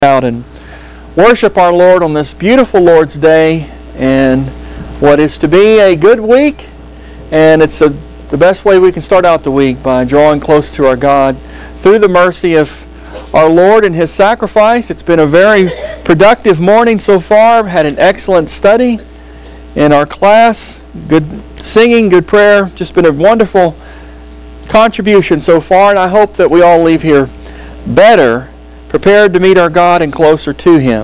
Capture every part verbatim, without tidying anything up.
out and worship our Lord on this beautiful Lord's Day and what is to be a good week. And it's a, the best way we can start out the week, by drawing close to our God through the mercy of our Lord and His sacrifice. It's been a very productive morning so far. I've had an excellent study in our class. Good singing, good prayer. Just been a wonderful contribution so far, and I hope that we all leave here better prepared to meet our God and closer to Him.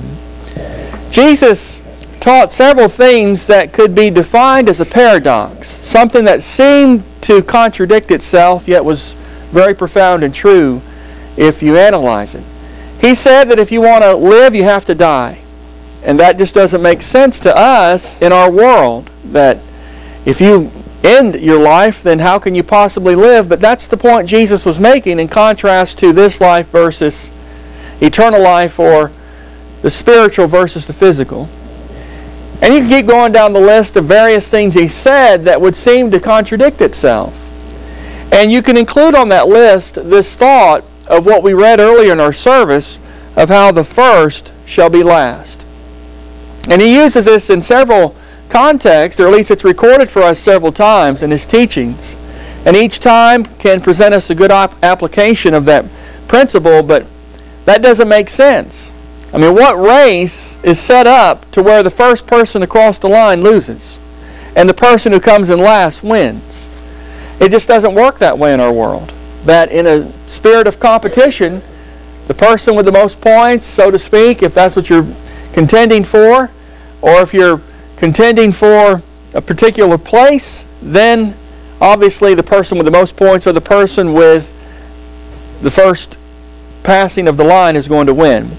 Jesus taught several things that could be defined as a paradox, something that seemed to contradict itself, yet was very profound and true if you analyze it. He said that if you want to live, you have to die. And that just doesn't make sense to us in our world, that if you end your life, then how can you possibly live? But that's the point Jesus was making in contrast to this life versus eternal life, or the spiritual versus the physical. And you can keep going down the list of various things He said that would seem to contradict itself. And you can include on that list this thought of what we read earlier in our service of how the first shall be last. And He uses this in several contexts, or at least it's recorded for us several times in His teachings. And each time can present us a good op- application of that principle, but that doesn't make sense. I mean, what race is set up to where the first person across the line loses and the person who comes in last wins? It just doesn't work that way in our world. That in a spirit of competition, the person with the most points, so to speak, if that's what you're contending for, or if you're contending for a particular place, then obviously the person with the most points, or the person with the first passing of the line, is going to win.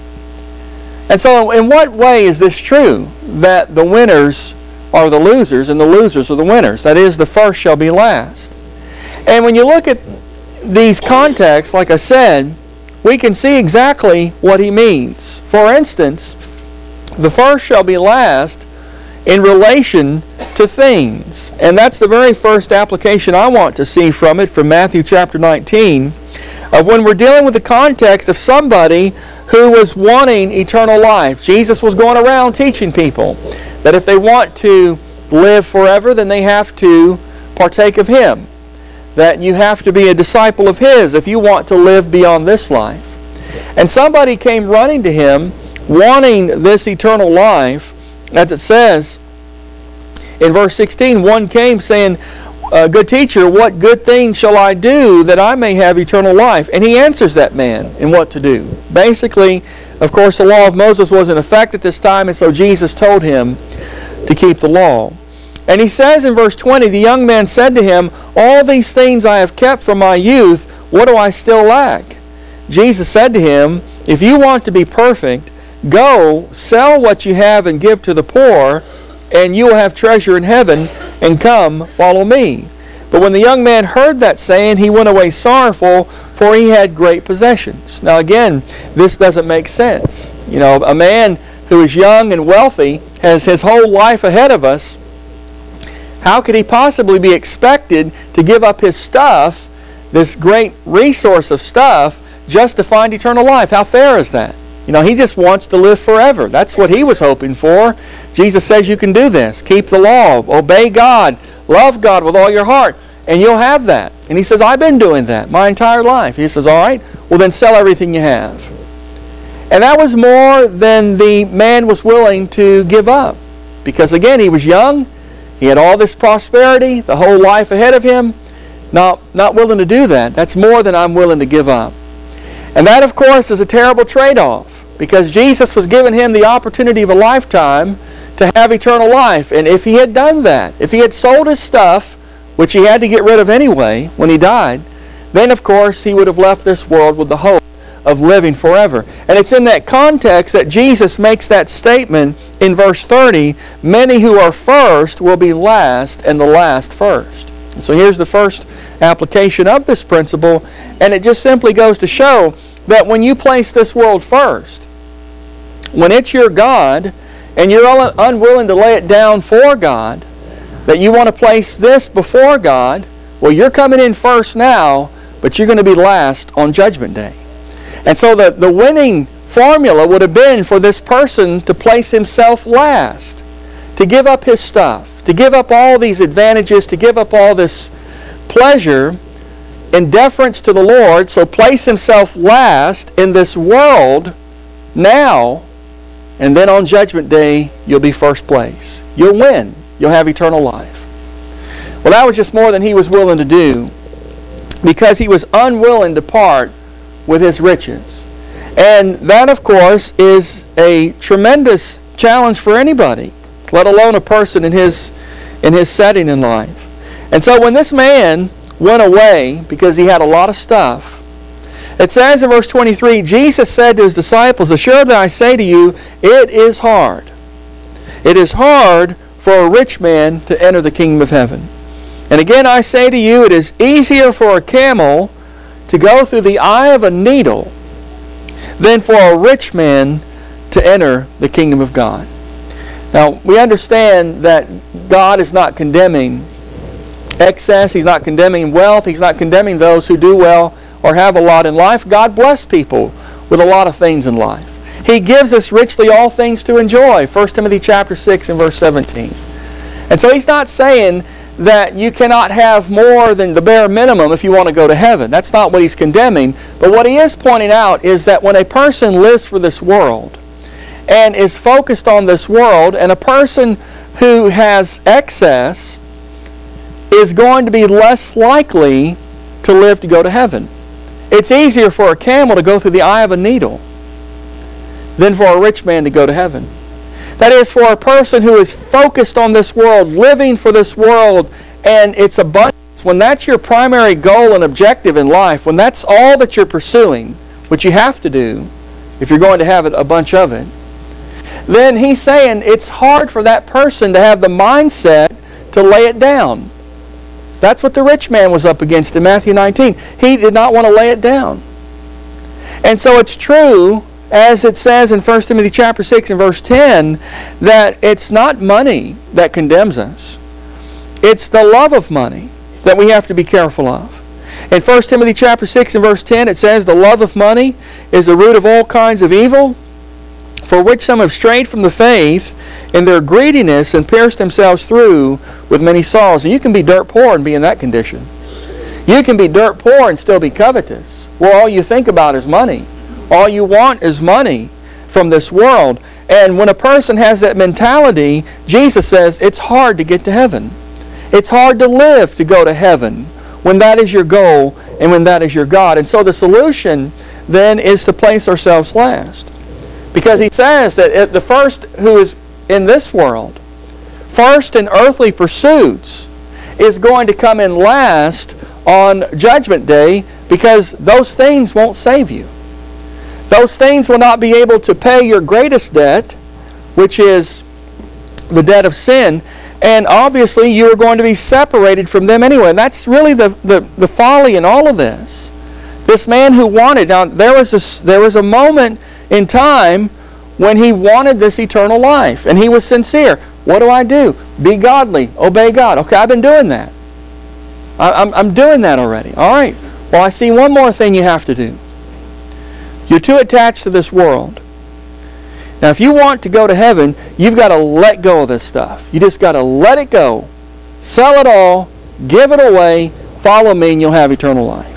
And so in what way is this true, that the winners are the losers and the losers are the winners? That is, the first shall be last. And when you look at these contexts, like I said, we can see exactly what he means. For instance, the first shall be last in relation to things. And that's the very first application I want to see from it, from Matthew chapter nineteen, of when we're dealing with the context of somebody who was wanting eternal life. Jesus was going around teaching people that if they want to live forever, then they have to partake of Him. That you have to be a disciple of His if you want to live beyond this life. And somebody came running to Him wanting this eternal life. As it says in verse sixteen, one came saying, Uh, good teacher, what good thing shall I do that I may have eternal life? And He answers that man in what to do. Basically, of course, the law of Moses was in effect at this time, and so Jesus told him to keep the law. And He says in verse twenty, the young man said to Him, all these things I have kept from my youth, what do I still lack? Jesus said to him, if you want to be perfect, go, sell what you have and give to the poor, and you will have treasure in heaven, and come, follow me. But when the young man heard that saying, he went away sorrowful, for he had great possessions. Now again, this doesn't make sense. You know, a man who is young and wealthy, has his whole life ahead of us, how could he possibly be expected to give up his stuff, this great resource of stuff, just to find eternal life? How fair is that? You know, he just wants to live forever. That's what he was hoping for. Jesus says you can do this. Keep the law. Obey God. Love God with all your heart. And you'll have that. And he says, I've been doing that my entire life. He says, all right, well then sell everything you have. And that was more than the man was willing to give up. Because again, he was young. He had all this prosperity, the whole life ahead of him. Not, not willing to do that. That's more than I'm willing to give up. And that, of course, is a terrible trade-off. Because Jesus was giving him the opportunity of a lifetime to have eternal life. And if he had done that, if he had sold his stuff, which he had to get rid of anyway when he died, then of course he would have left this world with the hope of living forever. And it's in that context that Jesus makes that statement in verse thirty, many who are first will be last, and the last first. And so here's the first application of this principle, and it just simply goes to show that when you place this world first, when it's your God, and you're unwilling to lay it down for God, that you want to place this before God, well, you're coming in first now, but you're going to be last on Judgment Day. And so the, the winning formula would have been for this person to place himself last, to give up his stuff, to give up all these advantages, to give up all this pleasure in deference to the Lord, so place himself last in this world now, and then on Judgment Day, you'll be first place. You'll win. You'll have eternal life. Well, that was just more than he was willing to do, because he was unwilling to part with his riches. And that, of course, is a tremendous challenge for anybody, let alone a person in his, in his setting in life. And so when this man went away because he had a lot of stuff, it says in verse twenty-three, Jesus said to his disciples, "Assuredly I say to you, it is hard. It is hard for a rich man to enter the kingdom of heaven. And again I say to you, it is easier for a camel to go through the eye of a needle than for a rich man to enter the kingdom of God." Now, we understand that God is not condemning excess. He's not condemning wealth. He's not condemning those who do well or have a lot in life. God bless people with a lot of things in life. He gives us richly all things to enjoy. First Timothy chapter six and verse seventeen. And so he's not saying that you cannot have more than the bare minimum if you want to go to heaven. That's not what he's condemning. But what he is pointing out is that when a person lives for this world and is focused on this world, and a person who has excess is going to be less likely to live to go to heaven. It's easier for a camel to go through the eye of a needle than for a rich man to go to heaven. That is, for a person who is focused on this world, living for this world and its abundance, when that's your primary goal and objective in life, when that's all that you're pursuing, which you have to do if you're going to have a bunch of it, then he's saying it's hard for that person to have the mindset to lay it down. That's what the rich man was up against in Matthew nineteen. He did not want to lay it down. And so it's true, as it says in First Timothy chapter six and verse ten, that it's not money that condemns us. It's the love of money that we have to be careful of. In First Timothy chapter six and verse ten, it says, "The love of money is the root of all kinds of evil, for which some have strayed from the faith in their greediness and pierced themselves through with many sorrows." And you can be dirt poor and be in that condition. You can be dirt poor and still be covetous, where all you think about is money. All you want is money from this world. And when a person has that mentality, Jesus says it's hard to get to heaven. It's hard to live to go to heaven when that is your goal and when that is your God. And so the solution then is to place ourselves last. Because he says that the first who is in this world, first in earthly pursuits, is going to come in last on Judgment Day, because those things won't save you. Those things will not be able to pay your greatest debt, which is the debt of sin. And obviously you are going to be separated from them anyway. And that's really the, the, the folly in all of this. This man who wanted, now there was a, there was a moment in time when he wanted this eternal life, and he was sincere. What do I do? Be godly. Obey God. Okay, I've been doing that. I, I'm, I'm doing that already. All right. Well, I see one more thing you have to do. You're too attached to this world. Now, if you want to go to heaven, you've got to let go of this stuff. You just got to let it go. Sell it all. Give it away. Follow me, and you'll have eternal life.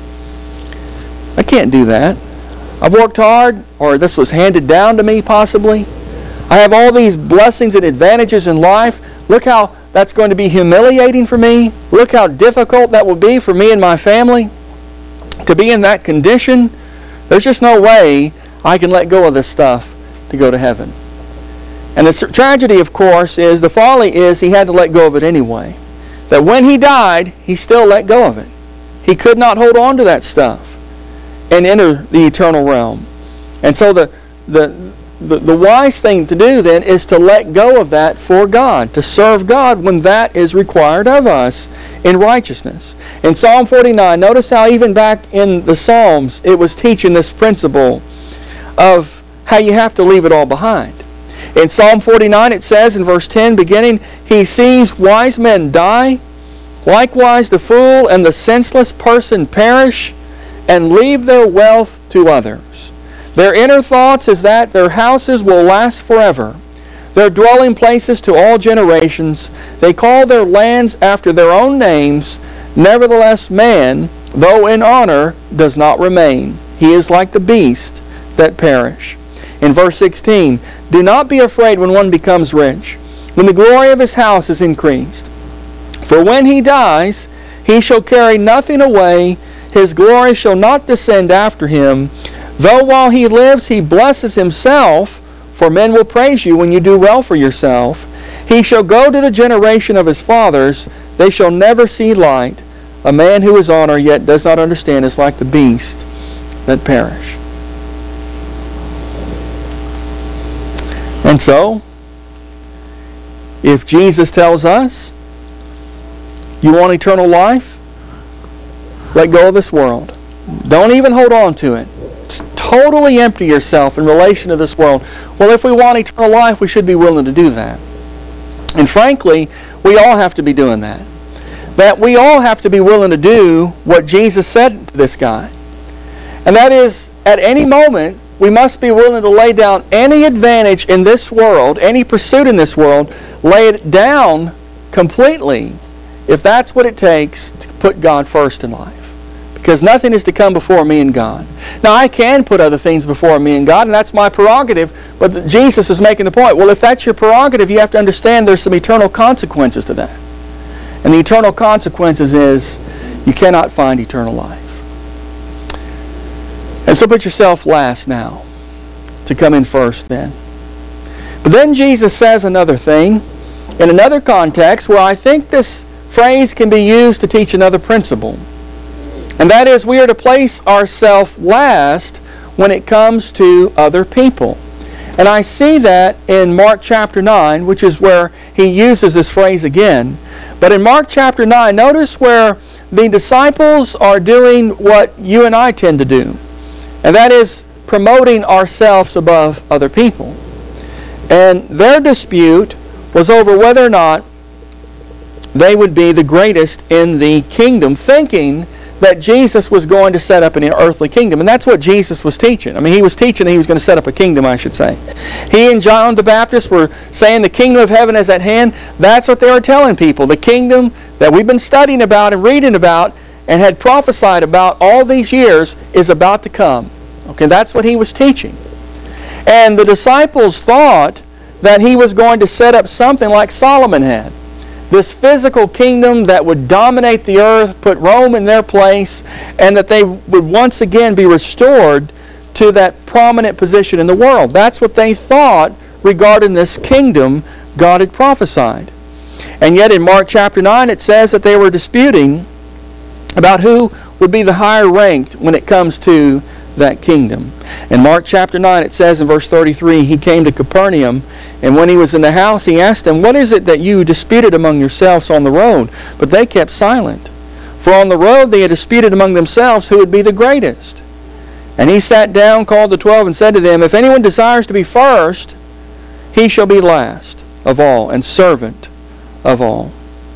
I can't do that. I've worked hard, or this was handed down to me possibly. I have all these blessings and advantages in life. Look how that's going to be humiliating for me. Look how difficult that will be for me and my family to be in that condition. There's just no way I can let go of this stuff to go to heaven. And the tragedy, of course, is the folly is he had to let go of it anyway. That when he died, he still let go of it. He could not hold on to that stuff and enter the eternal realm. And so the, the, the, the wise thing to do then is to let go of that for God, to serve God when that is required of us in righteousness. In Psalm forty-nine, notice how even back in the Psalms it was teaching this principle of how you have to leave it all behind. In Psalm forty-nine it says in verse ten beginning, "He sees wise men die, likewise the fool and the senseless person perish, and leave their wealth to others." Their inner thoughts is that their houses will last forever, their dwelling places to all generations. They call their lands after their own names. Nevertheless, man, though in honor, does not remain. He is like the beast that perish. In verse sixteen, do not be afraid when one becomes rich, when the glory of his house is increased. For when he dies, he shall carry nothing away. His glory shall not descend after him. Though while he lives he blesses himself, for men will praise you when you do well for yourself. He shall go to the generation of his fathers. They shall never see light. A man who is honor yet does not understand is like the beast that perish. And so, if Jesus tells us, you want eternal life? Let go of this world. Don't even hold on to it. Totally empty yourself in relation to this world. Well, if we want eternal life, we should be willing to do that. And frankly, we all have to be doing that. That we all have to be willing to do what Jesus said to this guy. And that is, at any moment, we must be willing to lay down any advantage in this world, any pursuit in this world, lay it down completely if that's what it takes to put God first in life. Because nothing is to come before me and God. Now, I can put other things before me and God, and that's my prerogative, but the, Jesus is making the point. Well, if that's your prerogative, you have to understand there's some eternal consequences to that. And the eternal consequences is you cannot find eternal life. And so put yourself last now to come in first then. But then Jesus says another thing in another context where I think this phrase can be used to teach another principle. And that is, we are to place ourselves last when it comes to other people. And I see that in Mark chapter nine, which is where he uses this phrase again. But in Mark chapter nine, notice where the disciples are doing what you and I tend to do. And that is promoting ourselves above other people. And their dispute was over whether or not they would be the greatest in the kingdom, thinking that Jesus was going to set up an earthly kingdom. And that's what Jesus was teaching. I mean, he was teaching that he was going to set up a kingdom, I should say. He and John the Baptist were saying the kingdom of heaven is at hand. That's what they were telling people. The kingdom that we've been studying about and reading about and had prophesied about all these years is about to come. Okay, that's what he was teaching. And the disciples thought that he was going to set up something like Solomon had. This physical kingdom that would dominate the earth, put Rome in their place, and that they would once again be restored to that prominent position in the world. That's what they thought regarding this kingdom God had prophesied. And yet in Mark chapter nine it says that they were disputing about who would be the higher ranked when it comes to that kingdom. In Mark chapter nine it says in verse thirty-three, he came to Capernaum, and when he was in the house he asked them, what is it that you disputed among yourselves on the road? But they kept silent. For on the road they had disputed among themselves who would be the greatest. And he sat down, called the twelve, and said to them, if anyone desires to be first, he shall be last of all and servant of all.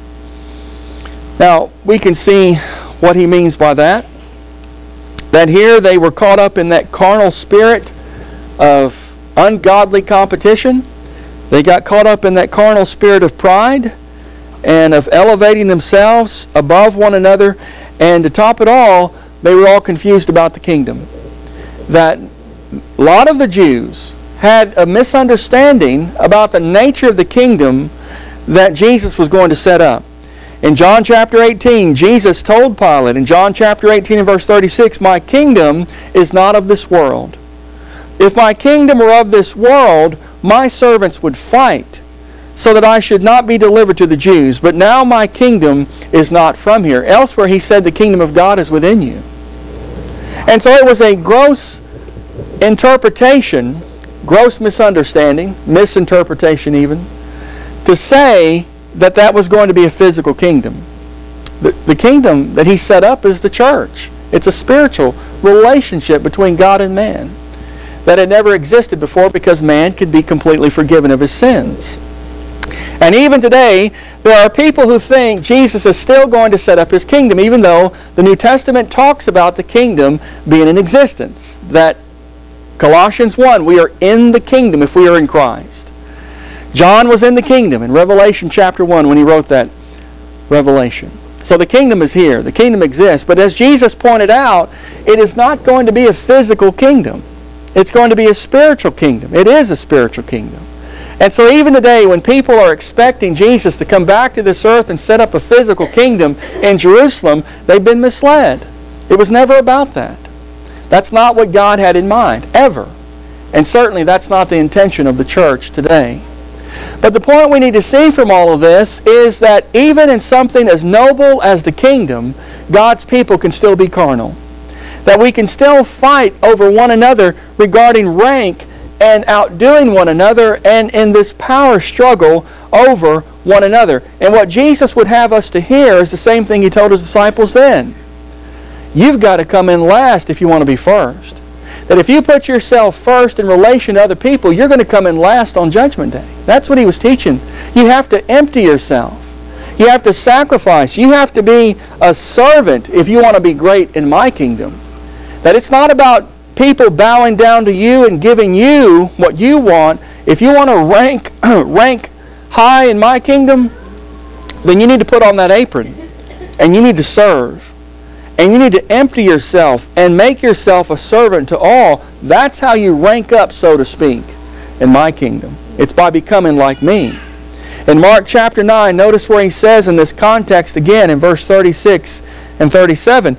Now, we can see what he means by that. That here they were caught up in that carnal spirit of ungodly competition. They got caught up in that carnal spirit of pride and of elevating themselves above one another. And to top it all, they were all confused about the kingdom. That a lot of the Jews had a misunderstanding about the nature of the kingdom that Jesus was going to set up. In John chapter eighteen, Jesus told Pilate in John chapter eighteen and verse thirty-six, my kingdom is not of this world. If my kingdom were of this world, my servants would fight so that I should not be delivered to the Jews. But now my kingdom is not from here. Elsewhere he said the kingdom of God is within you. And so it was a gross interpretation, gross misunderstanding, misinterpretation even, to say that that was going to be a physical kingdom. The, the kingdom that he set up is the church. It's a spiritual relationship between God and man that had never existed before because man could be completely forgiven of his sins. And even today, there are people who think Jesus is still going to set up his kingdom, even though the New Testament talks about the kingdom being in existence. That Colossians one, we are in the kingdom if we are in Christ. John was in the kingdom in Revelation chapter one when he wrote that revelation. So the kingdom is here. The kingdom exists. But as Jesus pointed out, it is not going to be a physical kingdom. It's going to be a spiritual kingdom. It is a spiritual kingdom. And so even today, when people are expecting Jesus to come back to this earth and set up a physical kingdom in Jerusalem, they've been misled. It was never about that. That's not what God had in mind, ever. And certainly that's not the intention of the church today. But the point we need to see from all of this is that even in something as noble as the kingdom, God's people can still be carnal. That we can still fight over one another regarding rank and outdoing one another and in this power struggle over one another. And what Jesus would have us to hear is the same thing He told His disciples then. You've got to come in last if you want to be first. That if you put yourself first in relation to other people, you're going to come in last on Judgment Day. That's what He was teaching. You have to empty yourself. You have to sacrifice. You have to be a servant if you want to be great in my kingdom. That it's not about people bowing down to you and giving you what you want. If you want to rank, rank high in my kingdom, then you need to put on that apron and you need to serve. And you need to empty yourself and make yourself a servant to all. That's how you rank up, so to speak, in my kingdom. It's by becoming like me. In Mark chapter nine, notice where He says in this context again in verse thirty-six and thirty-seven.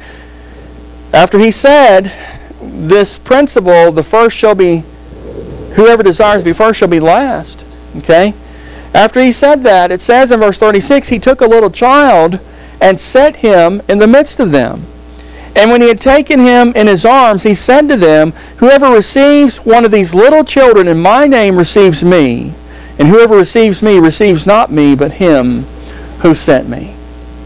After He said this principle, the first shall be, whoever desires to be first shall be last. Okay? After He said that, it says in verse thirty-six, He took a little child and set him in the midst of them. And when He had taken him in His arms, He said to them, whoever receives one of these little children in my name receives me, and whoever receives me receives not me, but Him who sent me.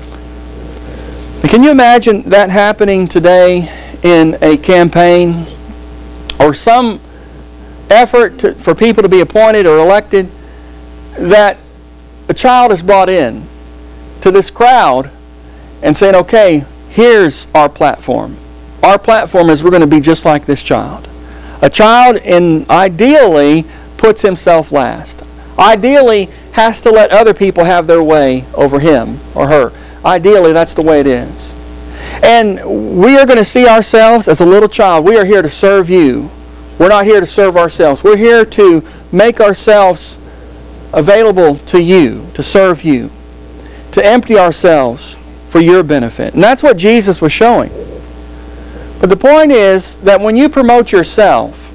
Can you imagine that happening today in a campaign or some effort to, for people to be appointed or elected, that a child is brought in to this crowd and saying, okay, here's our platform. Our platform is we're going to be just like this child. A child in ideally puts himself last. Ideally has to let other people have their way over him or her. Ideally, that's the way it is. And we are going to see ourselves as a little child. We are here to serve you. We're not here to serve ourselves. We're here to make ourselves available to you, to serve you, to empty ourselves for your benefit. And that's what Jesus was showing. But the point is that when you promote yourself,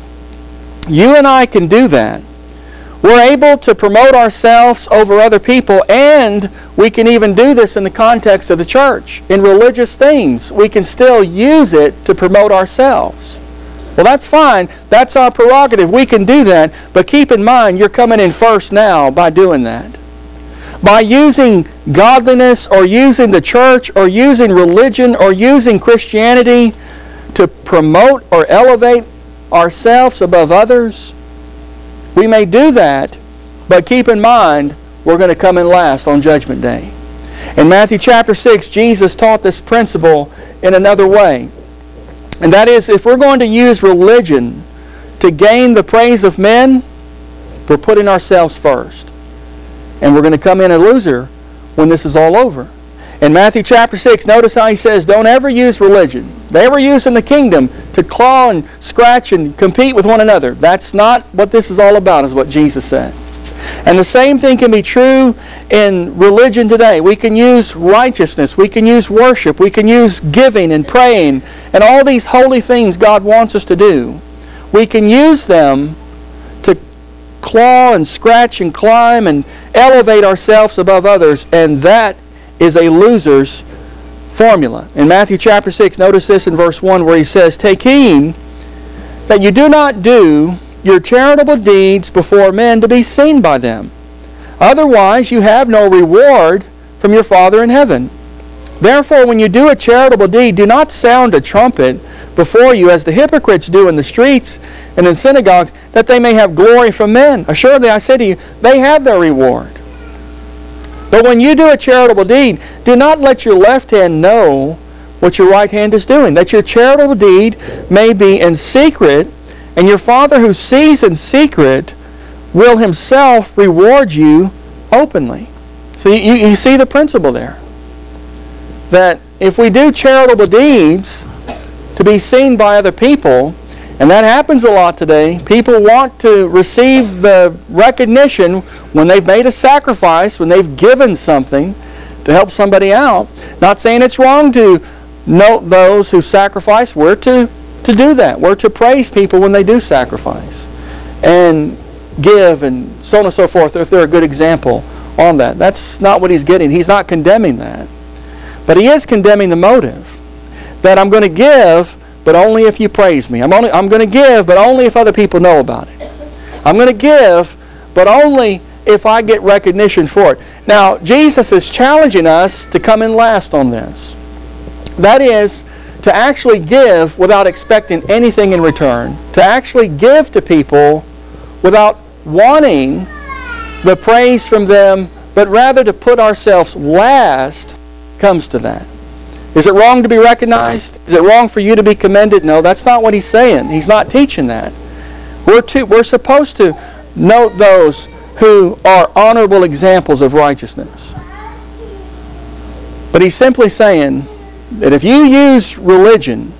you and I can do that. We're able to promote ourselves over other people, and we can even do this in the context of the church. In religious things, we can still use it to promote ourselves. Well, that's fine. That's our prerogative. We can do that. But keep in mind, you're coming in first now by doing that. By using godliness or using the church or using religion or using Christianity to promote or elevate ourselves above others, we may do that, but keep in mind, we're going to come in last on Judgment Day. In Matthew chapter six, Jesus taught this principle in another way. And that is, if we're going to use religion to gain the praise of men, we're putting ourselves first. And we're going to come in a loser when this is all over. In Matthew chapter six, notice how He says, don't ever use religion. They ever use in the kingdom to claw and scratch and compete with one another. That's not what this is all about, is what Jesus said. And the same thing can be true in religion today. We can use righteousness. We can use worship. We can use giving and praying and all these holy things God wants us to do. We can use them to claw and scratch and climb and elevate ourselves above others, and that is a loser's formula. In Matthew chapter six, notice this in verse one where He says, take heed that you do not do your charitable deeds before men to be seen by them. Otherwise you have no reward from your Father in heaven. Therefore, when you do a charitable deed, do not sound a trumpet before you, as the hypocrites do in the streets and in synagogues, that they may have glory from men. Assuredly, I say to you, they have their reward. But when you do a charitable deed, do not let your left hand know what your right hand is doing, that your charitable deed may be in secret, And your Father who sees in secret will himself reward you openly. So you, you see the principle there. That if we do charitable deeds to be seen by other people, and that happens a lot today, people want to receive the recognition when they've made a sacrifice, when they've given something to help somebody out. Not saying it's wrong to note those who sacrifice. We're to, to do that. We're to praise people when they do sacrifice and give and so on and so forth, if they're a good example on that. That's not what he's getting. He's not condemning that. But he is condemning the motive. That I'm going to give, but only if you praise me. I'm, only, I'm going to give, but only if other people know about it. I'm going to give, but only if I get recognition for it. Now, Jesus is challenging us to come in last on this. That is, to actually give without expecting anything in return. To actually give to people without wanting the praise from them, but rather to put ourselves last comes to that. Is it wrong to be recognized? Is it wrong for you to be commended? No, that's not what he's saying. He's not teaching that. We're, to, we're supposed to note those who are honorable examples of righteousness. But he's simply saying that if you use religion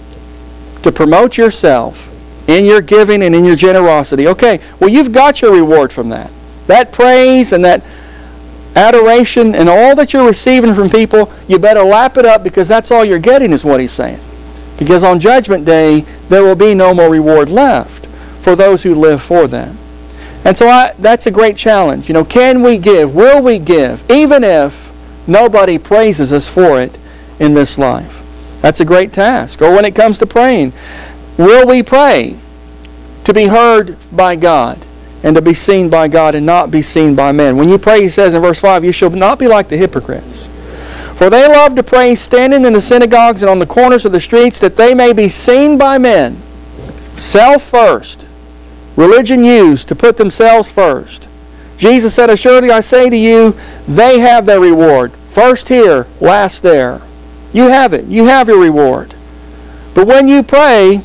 to promote yourself in your giving and in your generosity, okay, well, you've got your reward from that. That praise and that adoration and all that you're receiving from people, you better lap it up, because that's all you're getting, is what he's saying. Because on Judgment Day, there will be no more reward left for those who live for them. And so I, that's a great challenge. You know, can we give? Will we give? Even if nobody praises us for it in this life. That's a great task. Or when it comes to praying, will we pray to be heard by God and to be seen by God and not be seen by men? When you pray, he says in verse five, you shall not be like the hypocrites. For they love to pray standing in the synagogues and on the corners of the streets, that they may be seen by men. Self first. Religion used to put themselves first. Jesus said, assuredly I say to you, they have their reward. First here, last there. You have it. You have your reward. But when you pray,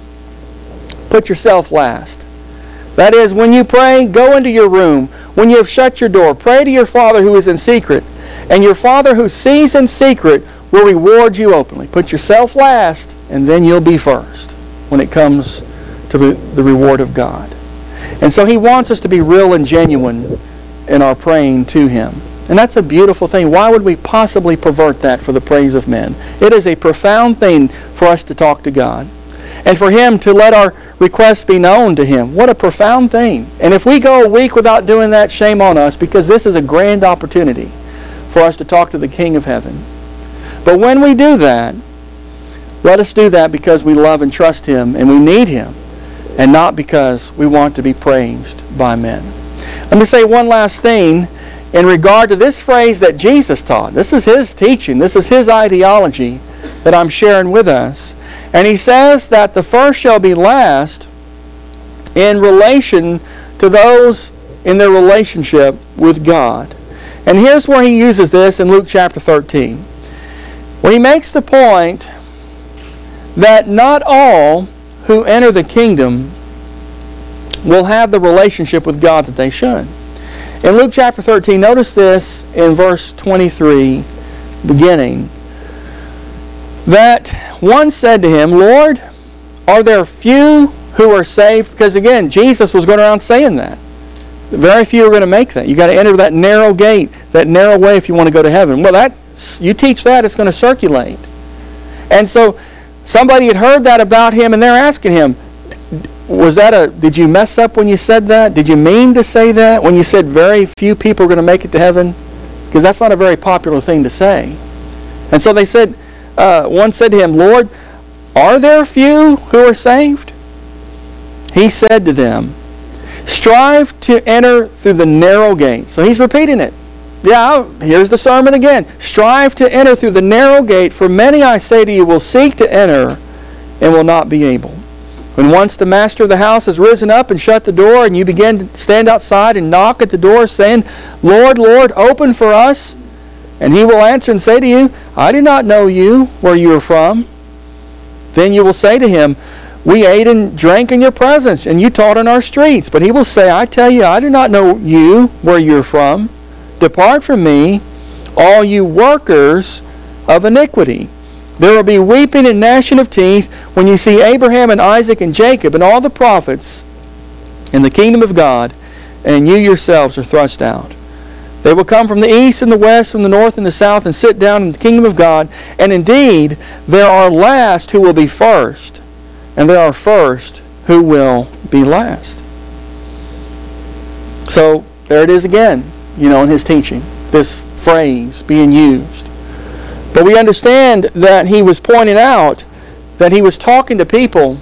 put yourself last. That is, when you pray, go into your room. When you have shut your door, pray to your Father who is in secret. And your Father who sees in secret will reward you openly. Put yourself last, and then you'll be first when it comes to the reward of God. And so he wants us to be real and genuine in our praying to him. And that's a beautiful thing. Why would we possibly pervert that for the praise of men? It is a profound thing for us to talk to God. And for him to let our requests be known to him. What a profound thing. And if we go a week without doing that, shame on us, because this is a grand opportunity for us to talk to the King of Heaven. But when we do that, let us do that because we love and trust him and we need him, and not because we want to be praised by men. Let me say one last thing in regard to this phrase that Jesus taught. This is his teaching. This is his ideology that I'm sharing with us. And he says that the first shall be last in relation to those in their relationship with God. And here's where he uses this in Luke chapter thirteen. When he makes the point that not all who enter the kingdom will have the relationship with God that they should. In Luke chapter thirteen, notice this in verse twenty-three, beginning, that one said to him, Lord, are there few who are saved? Because again, Jesus was going around saying that. Very few are going to make that. You've got to enter that narrow gate, that narrow way if you want to go to heaven. Well, that you teach that, it's going to circulate. And so somebody had heard that about him, and they're asking him, was that a, did you mess up when you said that? Did you mean to say that when you said very few people are going to make it to heaven? Because that's not a very popular thing to say. And so they said, uh, one said to him, Lord, are there few who are saved? He said to them, strive to enter through the narrow gate. So he's repeating it. Yeah, here's the sermon again. Strive to enter through the narrow gate, for many, I say to you, will seek to enter and will not be able. When once the master of the house has risen up and shut the door, and you begin to stand outside and knock at the door, saying, Lord, Lord, open for us. And he will answer and say to you, I do not know you, where you are from. Then you will say to him, We ate and drank in your presence, and you taught in our streets. But he will say, I tell you, I do not know you, where you're from. Depart from me, all you workers of iniquity. There will be weeping and gnashing of teeth when you see Abraham and Isaac and Jacob and all the prophets in the kingdom of God, and you yourselves are thrust out. They will come from the east and the west, from the north and the south, and sit down in the kingdom of God. And indeed, there are last who will be first, and there are first who will be last. So, there it is again, you know, in his teaching, this phrase being used. But we understand that he was pointing out that he was talking to people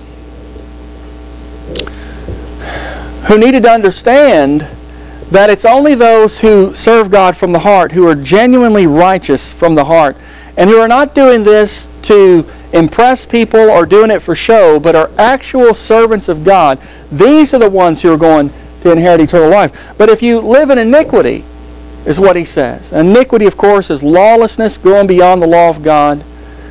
who needed to understand that it's only those who serve God from the heart, who are genuinely righteous from the heart, and who are not doing this to impress people or doing it for show, but are actual servants of God. These are the ones who are going to inherit eternal life. But if you live in iniquity, is what he says. Iniquity, of course, is lawlessness, going beyond the law of God.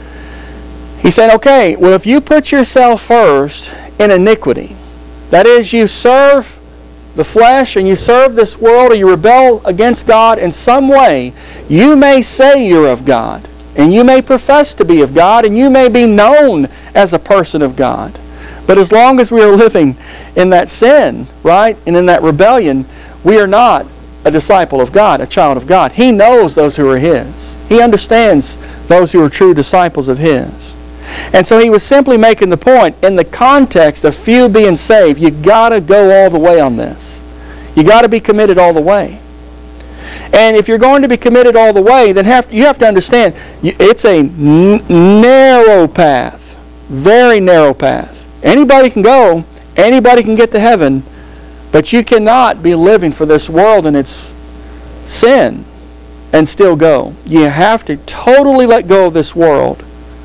He's saying, okay, well, if you put yourself first in iniquity, that is, you serve the flesh and you serve this world, or you rebel against God in some way, you may say you're of God, and you may profess to be of God, and you may be known as a person of God. But as long as we are living in that sin, right, and in that rebellion, we are not a disciple of God, a child of God. He knows those who are His. He understands those who are true disciples of His. And so he was simply making the point, in the context of few being saved, you got to go all the way on this. You got to be committed all the way. And if you're going to be committed all the way, then have, you have to understand, it's a n- narrow path, very narrow path. Anybody can go, anybody can get to heaven, but you cannot be living for this world and its sin and still go. You have to totally let go of this world,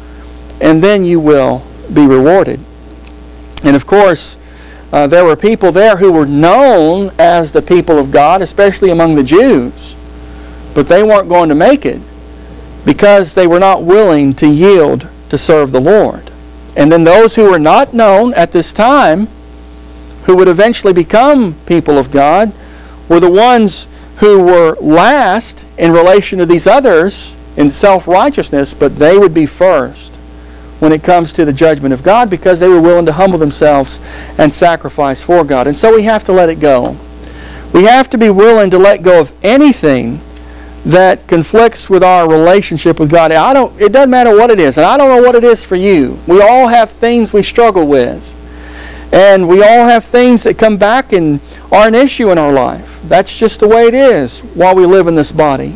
and then you will be rewarded. And of course, uh, there were people there who were known as the people of God, especially among the Jews, but they weren't going to make it because they were not willing to yield to serve the Lord. And then those who were not known at this time, who would eventually become people of God, were the ones who were last in relation to these others in self-righteousness, but they would be first when it comes to the judgment of God, because they were willing to humble themselves and sacrifice for God. And so we have to let it go. We have to be willing to let go of anything that conflicts with our relationship with God. I don't, it doesn't matter what it is, and I don't know what it is for you. We all have things we struggle with. And we all have things that come back and are an issue in our life. That's just the way it is while we live in this body.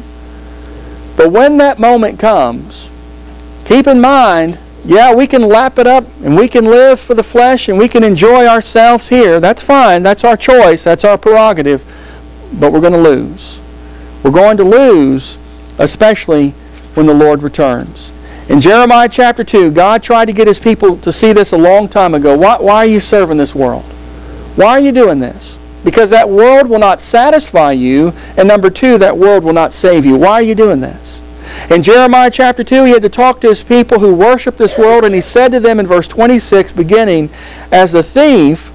But when that moment comes, keep in mind, yeah, we can lap it up and we can live for the flesh and we can enjoy ourselves here. That's fine. That's our choice. That's our prerogative. But we're going to lose. We're going to lose, especially when the Lord returns. In Jeremiah chapter two, God tried to get His people to see this a long time ago. Why, why are you serving this world? Why are you doing this? Because that world will not satisfy you, and number two, that world will not save you. Why are you doing this? In Jeremiah chapter two, He had to talk to His people who worship this world, and He said to them in verse twenty-six, beginning, as the thief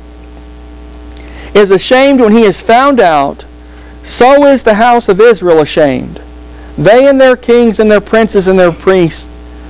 is ashamed when he is found out, so is the house of Israel ashamed. They and their kings and their princes and their priests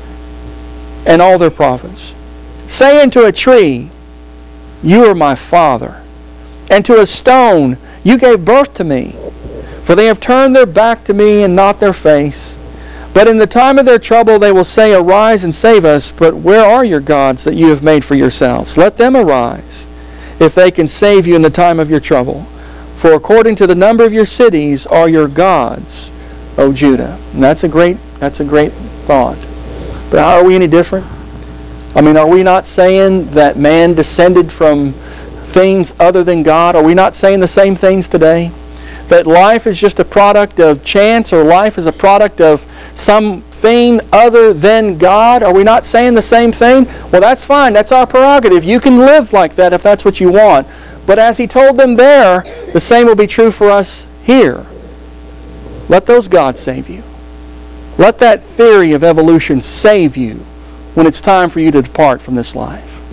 and all their prophets. Say unto a tree, you are my father, and to a stone, you gave birth to me. For they have turned their back to me and not their face. But in the time of their trouble they will say, arise and save us. But where are your gods that you have made for yourselves? Let them arise, if they can save you in the time of your trouble. For according to the number of your cities are your gods, O Judah. And that's a great, that's a great thought. But how are we any different? I mean, are we not saying that man descended from things other than God? Are we not saying the same things today? That life is just a product of chance, or life is a product of something other than God? Are we not saying the same thing? Well, that's fine. That's our prerogative. You can live like that if that's what you want. But as He told them there, the same will be true for us here. Let those gods save you. Let that theory of evolution save you when it's time for you to depart from this life.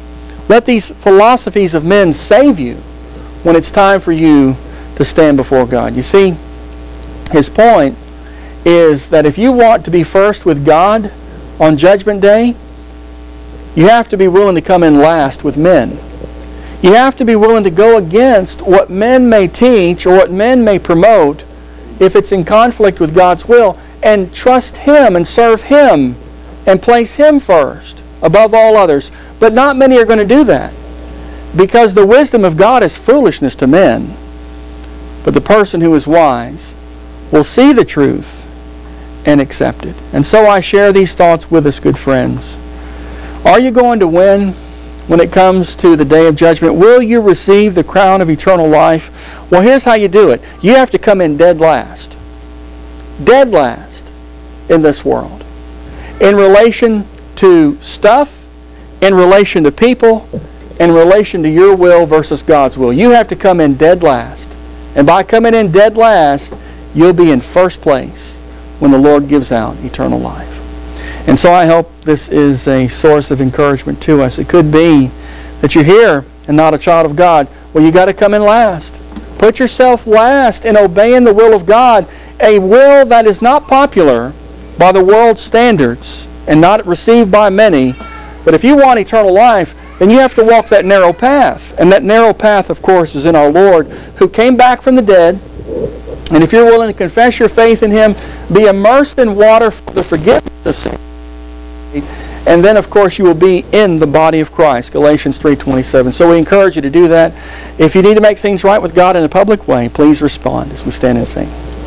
Let these philosophies of men save you when it's time for you to stand before God. You see, his point is that if you want to be first with God on Judgment Day, you have to be willing to come in last with men. You have to be willing to go against what men may teach or what men may promote if it's in conflict with God's will, and trust Him and serve Him and place Him first above all others. But not many are going to do that, because the wisdom of God is foolishness to men. But the person who is wise will see the truth and accept it. And so I share these thoughts with us, good friends. Are you going to win when it comes to the day of judgment? Will you receive the crown of eternal life? Well, here's how you do it. You have to come in dead last. Dead last in this world. In relation to stuff, in relation to people, in relation to your will versus God's will. You have to come in dead last. And by coming in dead last, you'll be in first place when the Lord gives out eternal life. And so I hope this is a source of encouragement to us. It could be that you're here and not a child of God. Well, you got to come in last. Put yourself last in obeying the will of God, a will that is not popular by the world's standards and not received by many. But if you want eternal life, then you have to walk that narrow path. And that narrow path, of course, is in our Lord, who came back from the dead. And if you're willing to confess your faith in Him, be immersed in water for the forgiveness of sin, and then, of course, you will be in the body of Christ, Galatians three twenty-seven. So we encourage you to do that. If you need to make things right with God in a public way, please respond as we stand and sing.